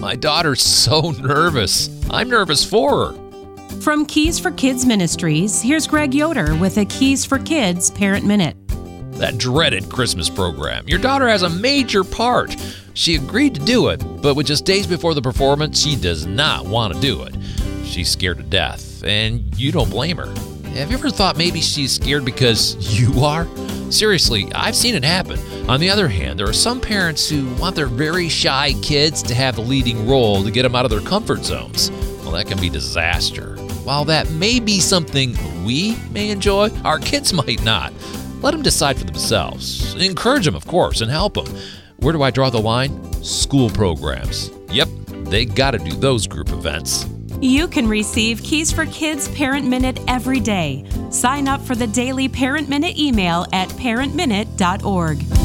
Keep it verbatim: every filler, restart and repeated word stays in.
My daughter's so nervous. I'm nervous for her. From Keys for Kids Ministries, here's Greg Yoder with a Keys for Kids Parent Minute. That dreaded Christmas program. Your daughter has a major part. She agreed to do it, but with just days before the performance, she does not want to do it. She's scared to death, and you don't blame her. Have you ever thought maybe she's scared because you are? Seriously, I've seen it happen. On the other hand, there are some parents who want their very shy kids to have the leading role to get them out of their comfort zones. Well, that can be disaster. While that may be something we may enjoy, our kids might not. Let them decide for themselves. Encourage them, of course, and help them. Where do I draw the line? School programs. Yep, they got to do those group events. You can receive Keys for Kids Parent Minute every day. Sign up for the daily Parent Minute email at parent minute dot org.